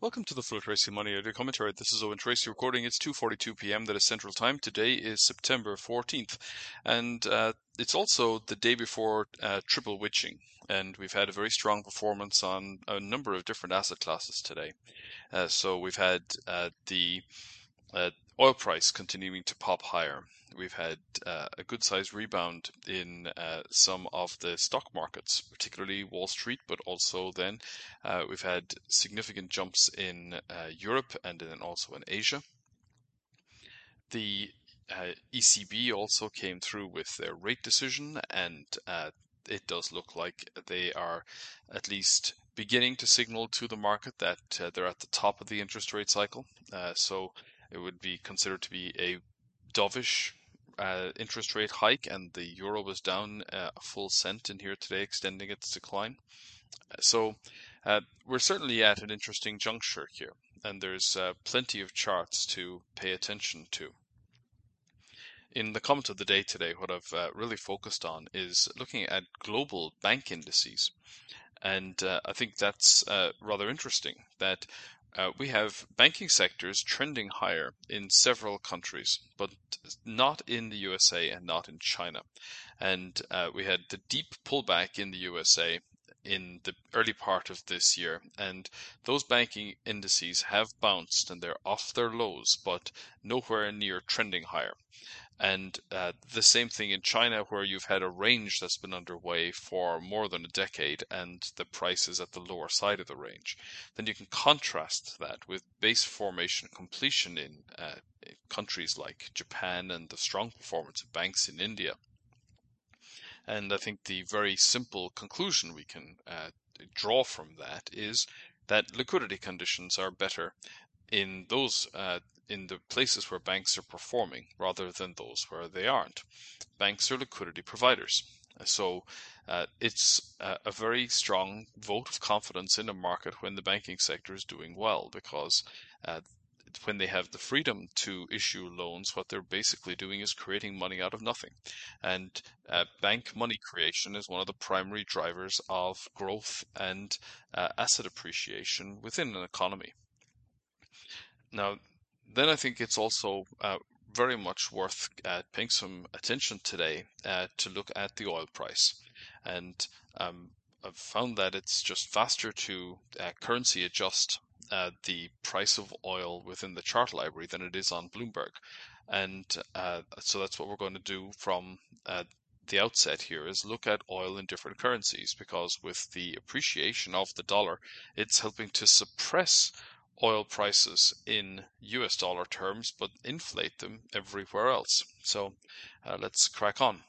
Welcome to the Full Tracy Money Audio Commentary. This is Owen Tracy recording. It's 2:42 p.m. That is Central Time. Today is September 14th, and it's also the day before Triple Witching, and we've had a very strong performance on a number of different asset classes today. So we've had the oil price continuing to pop higher. We've had a good sized rebound in some of the stock markets, particularly Wall Street, but also then we've had significant jumps in Europe and then also in Asia. The ECB also came through with their rate decision, and it does look like they are at least beginning to signal to the market that they're at the top of the interest rate cycle. So it would be considered to be a dovish interest rate hike, and the euro was down a full cent in here today, extending its decline. So we're certainly at an interesting juncture here, and there's plenty of charts to pay attention to. In the comment of the day today, what I've really focused on is looking at global bank indices. And I think that's rather interesting that we have banking sectors trending higher in several countries, but not in the USA and not in China. And we had the deep pullback in the USA in the early part of this year, and those banking indices have bounced and they're off their lows, but nowhere near trending higher. And the same thing in China, where you've had a range that's been underway for more than a decade, and the price is at the lower side of the range. Then you can contrast that with base formation completion in countries like Japan and the strong performance of banks in India. And I think the very simple conclusion we can draw from that is that liquidity conditions are better in those in the places where banks are performing rather than those where they aren't. Banks are liquidity providers. So it's a very strong vote of confidence in a market when the banking sector is doing well, because when they have the freedom to issue loans, what they're basically doing is creating money out of nothing. And bank money creation is one of the primary drivers of growth and asset appreciation within an economy. Now, then I think it's also very much worth paying some attention today to look at the oil price. And I've found that it's just faster to currency adjust the price of oil within the chart library than it is on Bloomberg. And so that's what we're going to do from the outset here, is look at oil in different currencies, because with the appreciation of the dollar, it's helping to suppress oil prices in US dollar terms, but inflate them everywhere else. So let's crack on.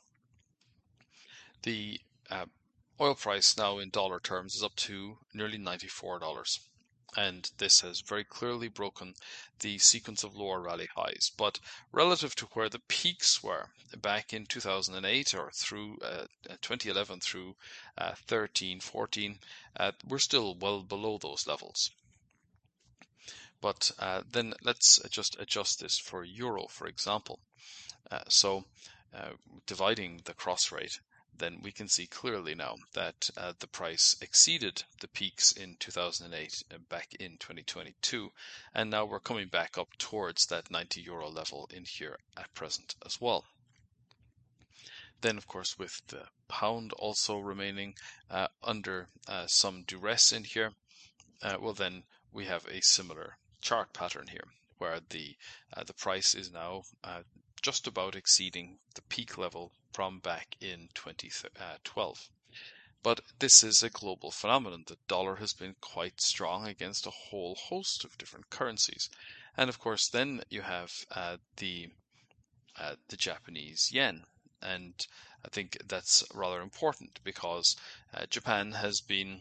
The oil price now in dollar terms is up to nearly $94. And this has very clearly broken the sequence of lower rally highs. But relative to where the peaks were back in 2008 or through 2011 through 13, 14, we're still well below those levels. But then let's just adjust this for euro, for example. So dividing the cross rate, then we can see clearly now that the price exceeded the peaks in 2008 back in 2022, and now we're coming back up towards that 90 euro level in here at present as well. Then, of course, with the pound also remaining under some duress in here, well, then we have a similar chart pattern here, where the price is now just about exceeding the peak level from back in 2012. But this is a global phenomenon. The dollar has been quite strong against a whole host of different currencies, and of course, then you have the Japanese yen. And I think that's rather important, because Japan has been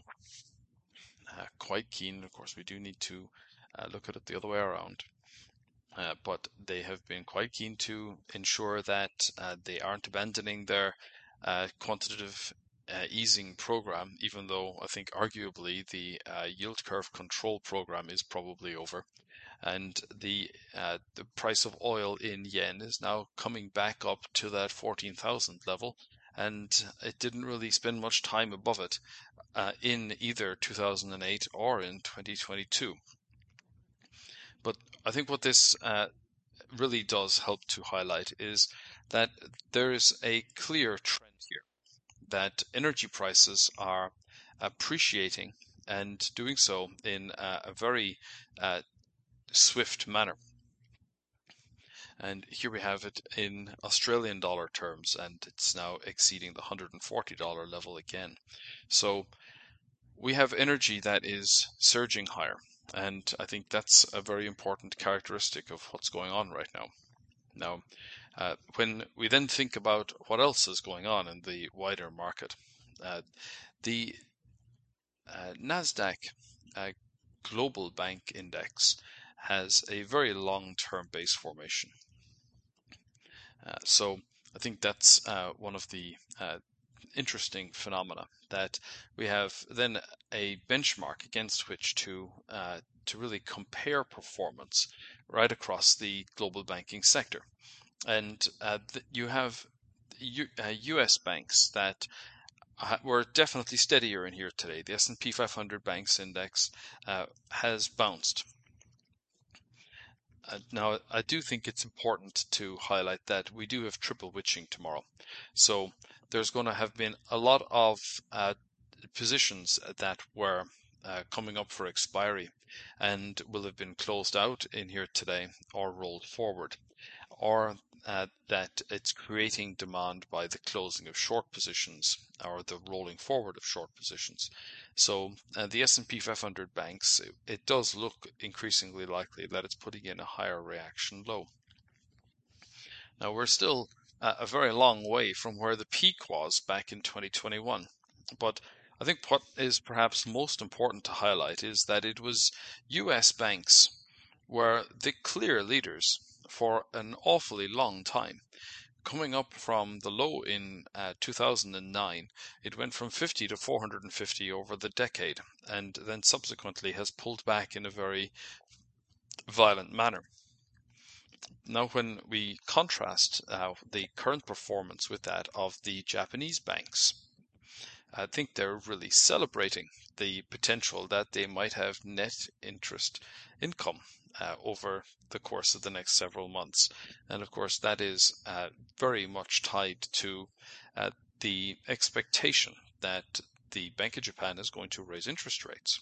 quite keen. Of course, we do need to look at it the other way around. But they have been quite keen to ensure that they aren't abandoning their quantitative easing program, even though I think arguably the yield curve control program is probably over. And the price of oil in yen is now coming back up to that 14,000 level, and it didn't really spend much time above it in either 2008 or in 2022. But I think what this really does help to highlight is that there is a clear trend here that energy prices are appreciating and doing so in a very uh, swift manner. And here we have it in Australian dollar terms, and it's now exceeding the $140 level again. So we have energy that is surging higher, and I think that's a very important characteristic of what's going on right now. Now, when we then think about what else is going on in the wider market, the NASDAQ Global Bank Index has a very long-term base formation. So I think that's one of the interesting phenomena, that we have then a benchmark against which to really compare performance right across the global banking sector. And you have U.S. banks that were definitely steadier in here today. The S&P 500 Banks Index has bounced. Now, I do think it's important to highlight that we do have triple witching tomorrow. So there's going to have been a lot of positions that were coming up for expiry and will have been closed out in here today or rolled forward, or that it's creating demand by the closing of short positions or the rolling forward of short positions. So the S&P 500 banks, it does look increasingly likely that it's putting in a higher reaction low. Now we're still a very long way from where the peak was back in 2021, but I think what is perhaps most important to highlight is that it was US banks were the clear leaders for an awfully long time. Coming up from the low in 2009, it went from 50 to 450 over the decade, and then subsequently has pulled back in a very violent manner. Now, when we contrast the current performance with that of the Japanese banks, I think they're really celebrating the potential that they might have net interest income over the course of the next several months. And of course, that is very much tied to the expectation that the Bank of Japan is going to raise interest rates.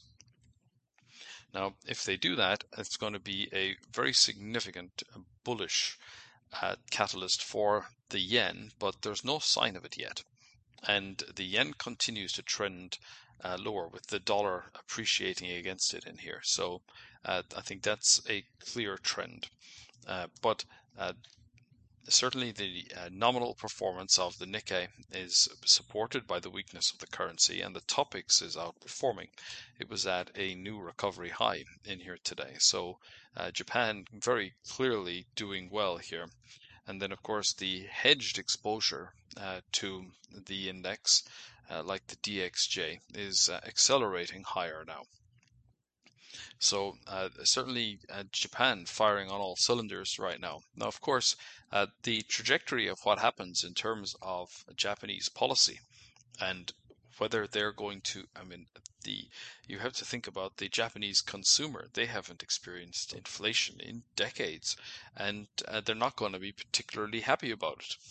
Now, if they do that, it's going to be a very significant bullish catalyst for the yen, but there's no sign of it yet. And the yen continues to trend lower, with the dollar appreciating against it in here. So I think that's a clear trend. But certainly the nominal performance of the Nikkei is supported by the weakness of the currency, and the Topix is outperforming. It was at a new recovery high in here today. So Japan very clearly doing well here. And then, of course, the hedged exposure to the index, like the DXJ, is accelerating higher now. So certainly Japan firing on all cylinders right now. Now, of course, the trajectory of what happens in terms of Japanese policy and whether they're going to, you have to think about the Japanese consumer. They haven't experienced inflation in decades, and they're not going to be particularly happy about it.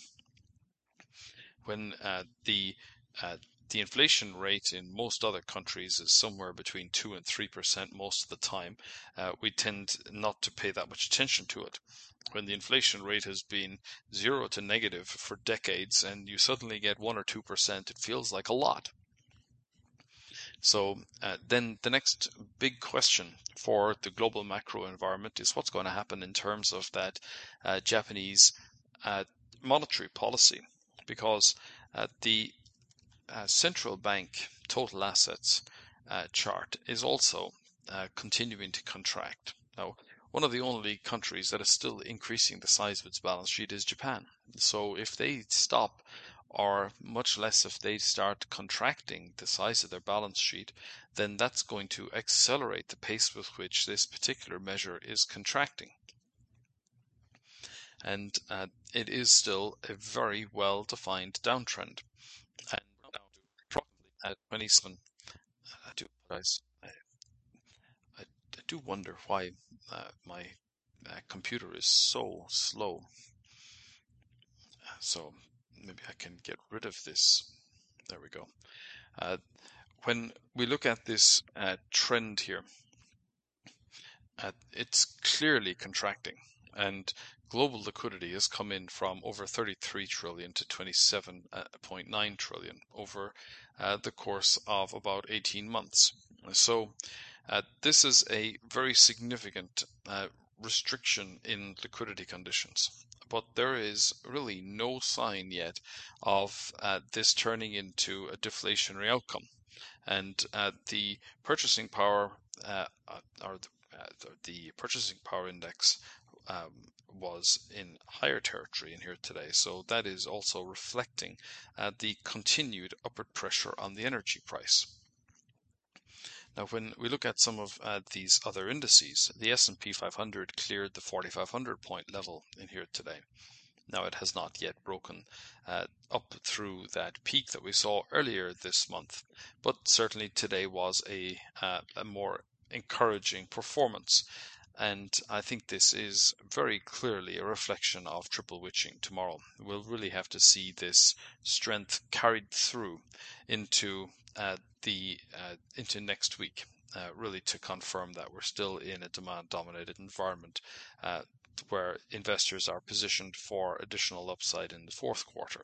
When the inflation rate in most other countries is somewhere between 2 and 3% most of the time, we tend not to pay that much attention to it. When the inflation rate has been 0 to negative for decades and you suddenly get 1 or 2%, it feels like a lot. So then the next big question for the global macro environment is what's going to happen in terms of that Japanese monetary policy, because the central bank total assets chart is also continuing to contract. Now, one of the only countries that is still increasing the size of its balance sheet is Japan. So if they stop, or much less if they start contracting the size of their balance sheet, then that's going to accelerate the pace with which this particular measure is contracting. And it is still a very well-defined downtrend. And now, approximately at 27, I do apologize. I do wonder why my computer is so slow. So maybe I can get rid of this. There we go. When we look at this trend here, it's clearly contracting, and global liquidity has come in from over 33 trillion to 27.9 trillion over the course of about 18 months. So this is a very significant restriction in liquidity conditions. But there is really no sign yet of this turning into a deflationary outcome. And the purchasing power the purchasing power index was in higher territory in here today. So that is also reflecting the continued upward pressure on the energy price. Now, when we look at some of these other indices, the S&P 500 cleared the 4,500 point level in here today. Now, it has not yet broken up through that peak that we saw earlier this month, but certainly today was a more encouraging performance. And I think this is very clearly a reflection of triple witching tomorrow. We'll really have to see this strength carried through into into next week, really to confirm that we're still in a demand-dominated environment where investors are positioned for additional upside in the fourth quarter.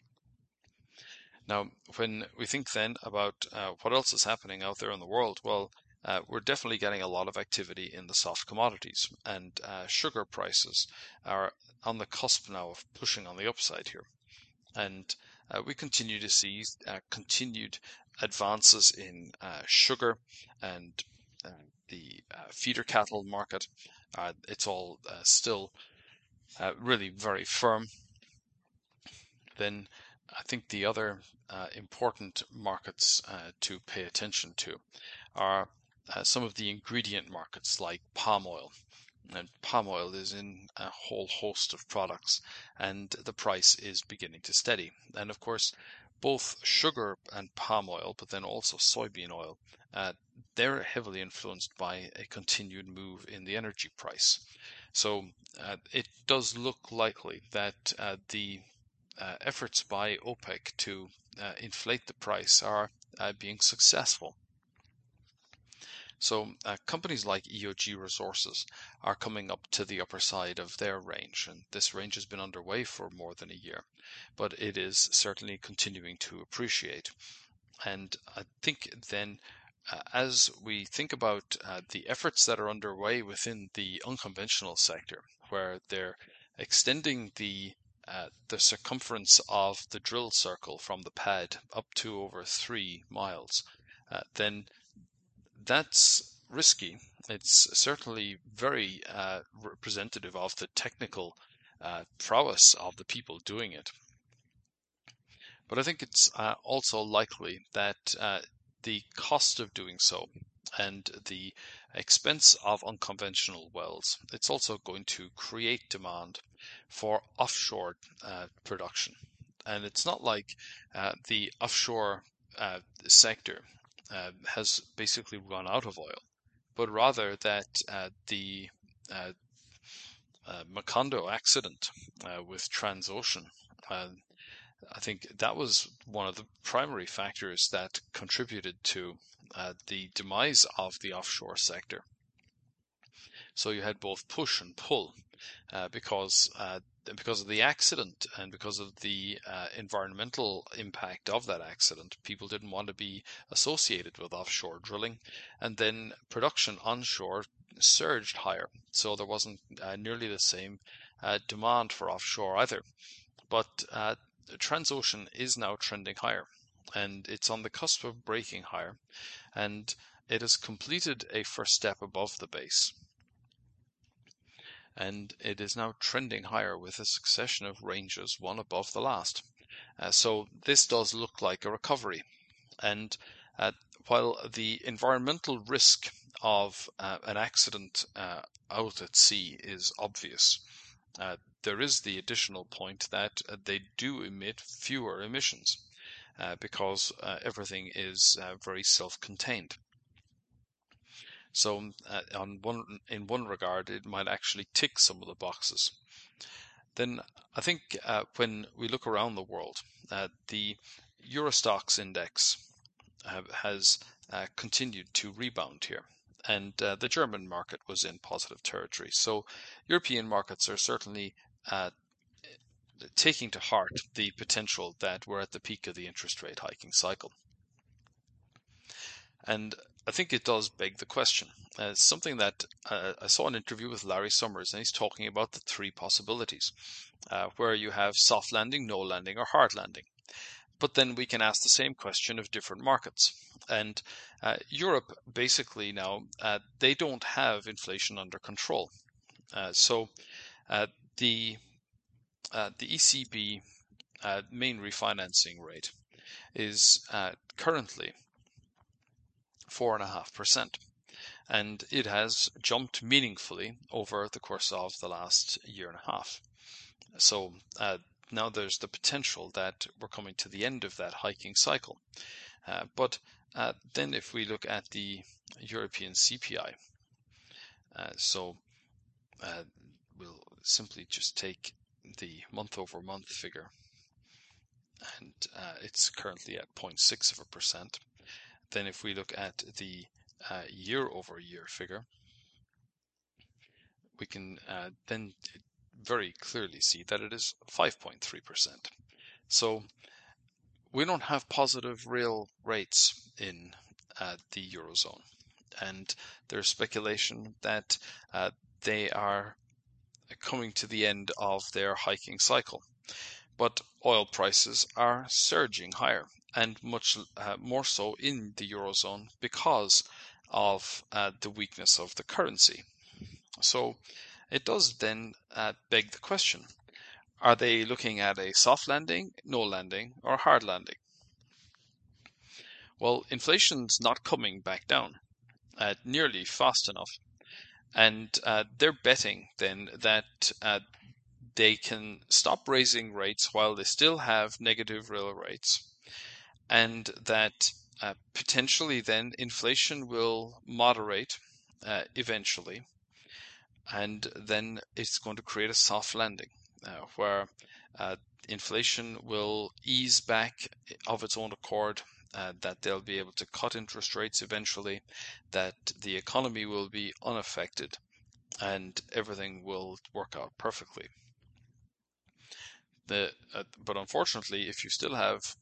Now, when we think then about what else is happening out there in the world, well, we're definitely getting a lot of activity in the soft commodities, and sugar prices are on the cusp now of pushing on the upside here. And we continue to see continued advances in sugar and the feeder cattle market. It's all still really very firm. Then I think the other important markets to pay attention to are some of the ingredient markets like palm oil. And palm oil is in a whole host of products, and the price is beginning to steady. And of course, both sugar and palm oil, but then also soybean oil, they're heavily influenced by a continued move in the energy price. So it does look likely that the efforts by OPEC to inflate the price are being successful. So companies like EOG Resources are coming up to the upper side of their range, and this range has been underway for more than a year, but it is certainly continuing to appreciate. And I think then as we think about the efforts that are underway within the unconventional sector, where they're extending the circumference of the drill circle from the pad up to over 3 miles, then that's risky. It's certainly very representative of the technical prowess of the people doing it. But I think it's also likely that the cost of doing so and the expense of unconventional wells, it's also going to create demand for offshore production. And it's not like the offshore sector has basically run out of oil, but rather that the Macondo accident with Transocean, I think that was one of the primary factors that contributed to the demise of the offshore sector. So you had both push and pull because of the accident and because of the environmental impact of that accident. People didn't want to be associated with offshore drilling, and then production onshore surged higher, so there wasn't nearly the same demand for offshore either. But Transocean is now trending higher, and it's on the cusp of breaking higher, and it has completed a first step above the base. And it is now trending higher with a succession of ranges, one above the last. So this does look like a recovery. And while the environmental risk of an accident out at sea is obvious, there is the additional point that they do emit fewer emissions because everything is very self-contained. So in one regard, it might actually tick some of the boxes. Then I think when we look around the world, the Eurostoxx index has continued to rebound here. And the German market was in positive territory. So European markets are certainly taking to heart the potential that we're at the peak of the interest rate hiking cycle. And I think it does beg the question. Something that I saw an interview with Larry Summers, and he's talking about the three possibilities, where you have soft landing, no landing, or hard landing. But then we can ask the same question of different markets. And Europe basically now, they don't have inflation under control. So the ECB main refinancing rate is currently 4.5%. And it has jumped meaningfully over the course of the last year and a half. So now there's the potential that we're coming to the end of that hiking cycle. But then if we look at the European CPI, we'll simply just take the month-over-month figure, and it's currently at 0.6%. Then if we look at the year-over-year figure, we can then very clearly see that it is 5.3%. So we don't have positive real rates in the Eurozone. And there's speculation that they are coming to the end of their hiking cycle. But oil prices are surging higher, and much more so in the Eurozone because of the weakness of the currency. So it does then beg the question, are they looking at a soft landing, no landing, or hard landing? Well, inflation's not coming back down nearly fast enough. And they're betting then that they can stop raising rates while they still have negative real rates, and that potentially then inflation will moderate eventually, and then it's going to create a soft landing where inflation will ease back of its own accord, that they'll be able to cut interest rates eventually, that the economy will be unaffected, and everything will work out perfectly. But unfortunately, if you still have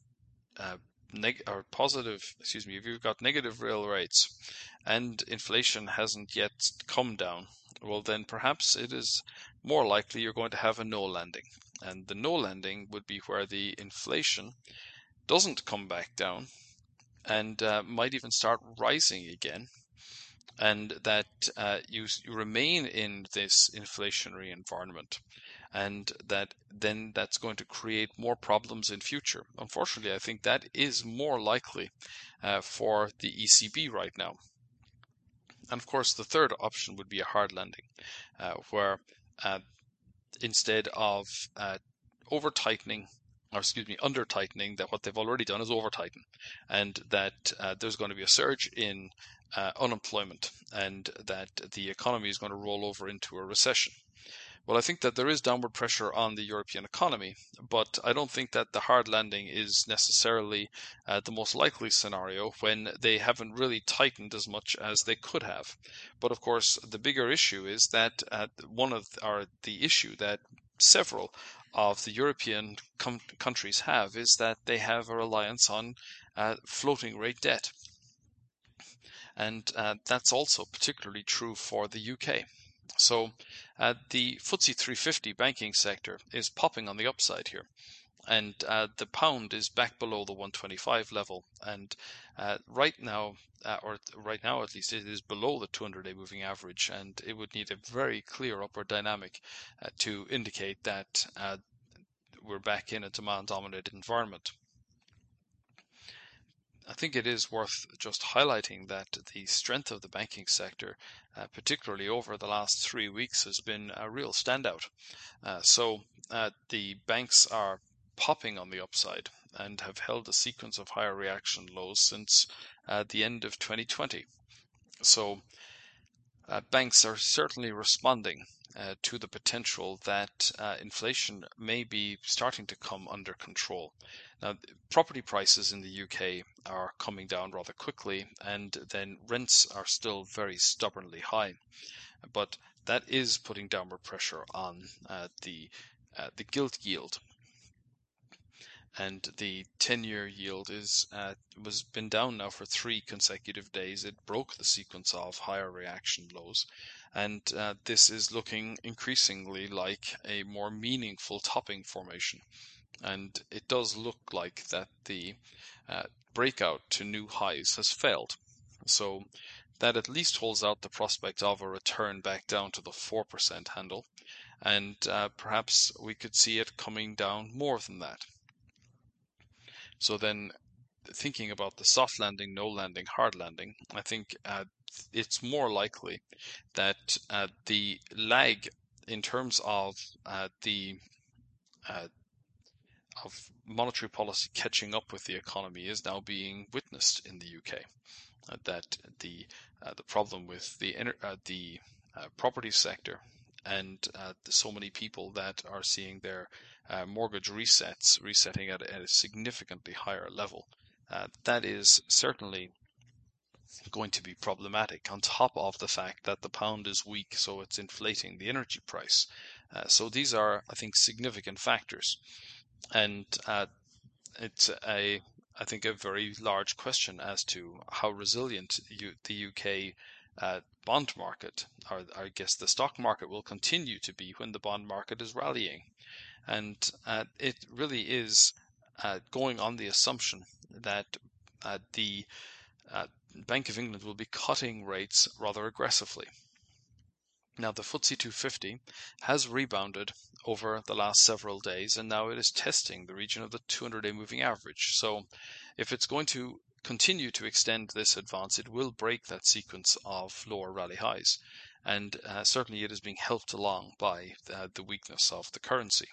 if you've got negative real rates and inflation hasn't yet come down, well then perhaps it is more likely you're going to have a no landing. And the no landing would be where the inflation doesn't come back down and might even start rising again, and that you remain in this inflationary environment, and that's going to create more problems in future. Unfortunately, I think that is more likely for the ECB right now. And of course, the third option would be a hard landing, where instead of under tightening, that what they've already done is over tighten, and that there's going to be a surge in unemployment, and that the economy is going to roll over into a recession. Well, I think that there is downward pressure on the European economy, but I don't think that the hard landing is necessarily the most likely scenario when they haven't really tightened as much as they could have. But of course, the bigger issue is that the issue that several of the European countries have is that they have a reliance on floating rate debt. And that's also particularly true for the UK. So the FTSE 350 banking sector is popping on the upside here, and the pound is back below the 125 level, and right now at least, it is below the 200-day moving average, and it would need a very clear upward dynamic to indicate that we're back in a demand-dominated environment. I think it is worth just highlighting that the strength of the banking sector, particularly over the last 3 weeks, has been a real standout. So the banks are popping on the upside and have held a sequence of higher reaction lows since the end of 2020. So banks are certainly responding to the potential that inflation may be starting to come under control. Now, property prices in the UK are coming down rather quickly, and then rents are still very stubbornly high. But that is putting downward pressure on the gilt yield, and the 10-year yield was been down now for 3 consecutive days. It broke the sequence of higher reaction lows, and this is looking increasingly like a more meaningful topping formation. And it does look like that the breakout to new highs has failed. So that at least holds out the prospect of a return back down to the 4% handle, and perhaps we could see it coming down more than that. So then, thinking about the soft landing, no landing, hard landing, I think it's more likely that the lag in terms of of monetary policy catching up with the economy is now being witnessed in the UK. That the problem with the property sector and so many people that are seeing their mortgage resetting at a significantly higher level, that is certainly going to be problematic, on top of the fact that the pound is weak, so it's inflating the energy price. So these are, I think, significant factors, and it's I think a very large question as to how resilient the UK bond market, or I guess the stock market, will continue to be when the bond market is rallying. And it really is going on the assumption that the Bank of England will be cutting rates rather aggressively. Now, the FTSE 250 has rebounded over the last several days, and now it is testing the region of the 200-day moving average. So if it's going to continue to extend this advance, it will break that sequence of lower rally highs. And certainly it is being helped along by the weakness of the currency.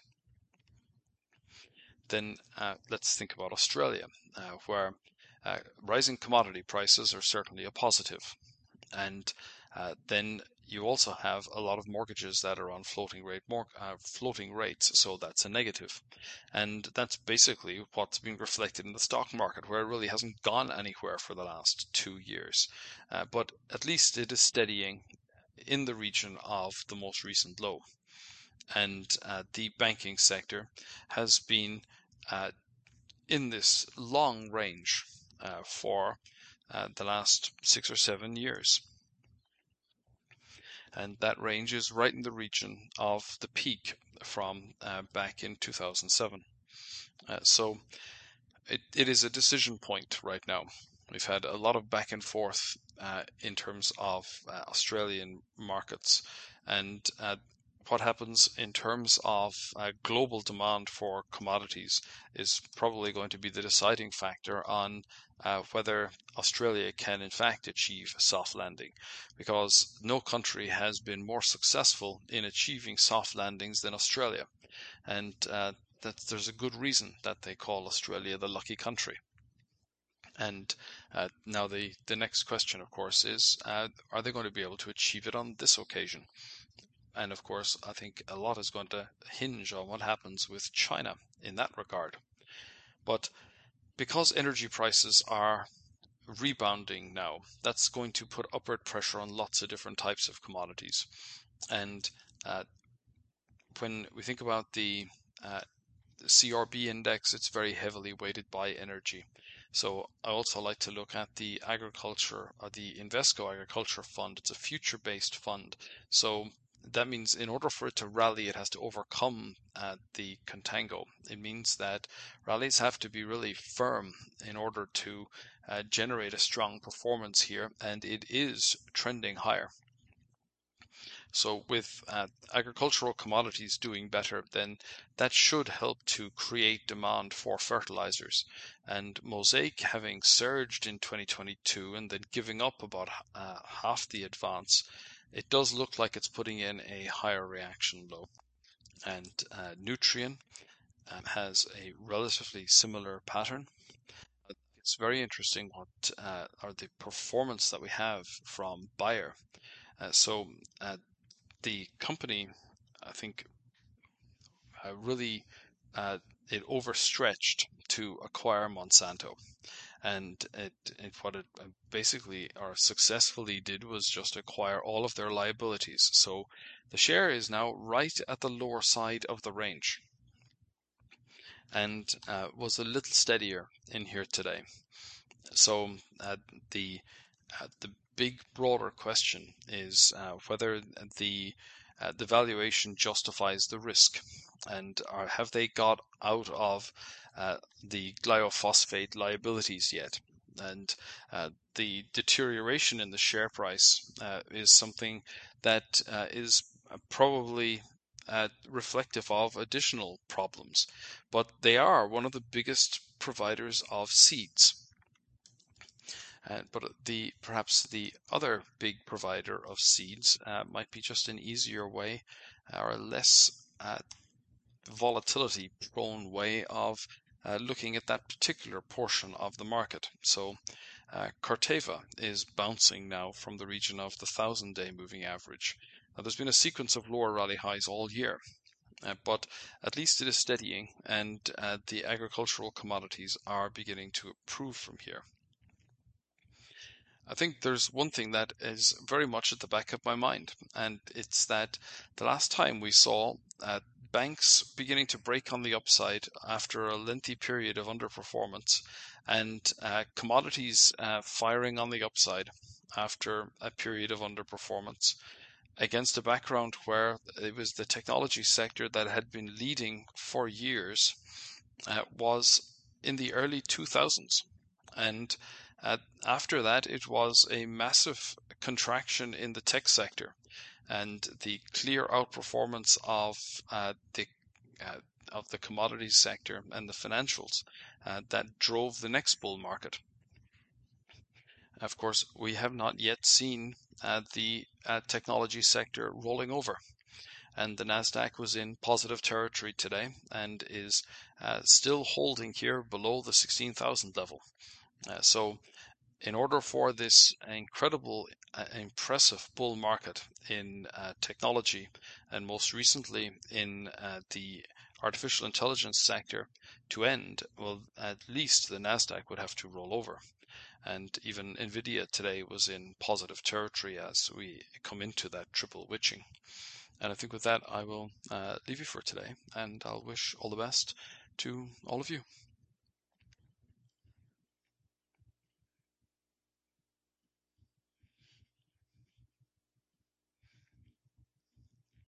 Then let's think about Australia, where rising commodity prices are certainly a positive. And then you also have a lot of mortgages that are on floating rates, so that's a negative. And that's basically what's being reflected in the stock market, where it really hasn't gone anywhere for the last 2 years. But at least it is steadying in the region of the most recent low. And the banking sector has been in this long range for the last 6 or 7 years. And that range is right in the region of the peak from back in 2007. So it is a decision point right now. We've had a lot of back and forth in terms of Australian markets, and what happens in terms of global demand for commodities is probably going to be the deciding factor on whether Australia can in fact achieve a soft landing, because no country has been more successful in achieving soft landings than Australia, and there's a good reason that they call Australia the lucky country. And now the next question, of course, is are they going to be able to achieve it on this occasion? And of course, I think a lot is going to hinge on what happens with China in that regard. But because energy prices are rebounding now, that's going to put upward pressure on lots of different types of commodities. And when we think about the CRB index, it's very heavily weighted by energy. So I also like to look at the agriculture, or the Invesco Agriculture Fund. It's a future-based fund. So that means in order for it to rally, it has to overcome the contango. It means that rallies have to be really firm in order to generate a strong performance here, and it is trending higher. So with agricultural commodities doing better, then that should help to create demand for fertilizers. And Mosaic, having surged in 2022 and then giving up about half the advance, it does look like it's putting in a higher reaction low. And Nutrien has a relatively similar pattern. It's very interesting what are the performance that we have from Bayer. So the company, I think, really it overstretched to acquire Monsanto. And what it basically or successfully did was just acquire all of their liabilities. So the share is now right at the lower side of the range, and was a little steadier in here today. So the the big broader question is whether the valuation justifies the risk, and have they got out of the glyphosate liabilities yet? And the deterioration in the share price is something that is probably reflective of additional problems, but they are one of the biggest providers of seeds. But perhaps the other big provider of seeds might be just an easier way or a less volatility prone way of looking at that particular portion of the market. So Corteva is bouncing now from the region of the 1,000-day moving average. Now, there's been a sequence of lower rally highs all year, but at least it is steadying, and the agricultural commodities are beginning to improve from here. I think there's one thing that is very much at the back of my mind, and it's that the last time we saw banks beginning to break on the upside after a lengthy period of underperformance, and commodities firing on the upside after a period of underperformance, against a background where it was the technology sector that had been leading for years, was in the early 2000s. And after that, it was a massive contraction in the tech sector, and the clear outperformance of the commodities sector and the financials that drove the next bull market. Of course, we have not yet seen the technology sector rolling over, and the Nasdaq was in positive territory today and is still holding here below the 16,000 level. So in order for this incredible, impressive bull market in technology, and most recently in the artificial intelligence sector, to end, well, at least the Nasdaq would have to roll over. And even Nvidia today was in positive territory as we come into that triple witching. And I think with that, I will leave you for today, and I'll wish all the best to all of you.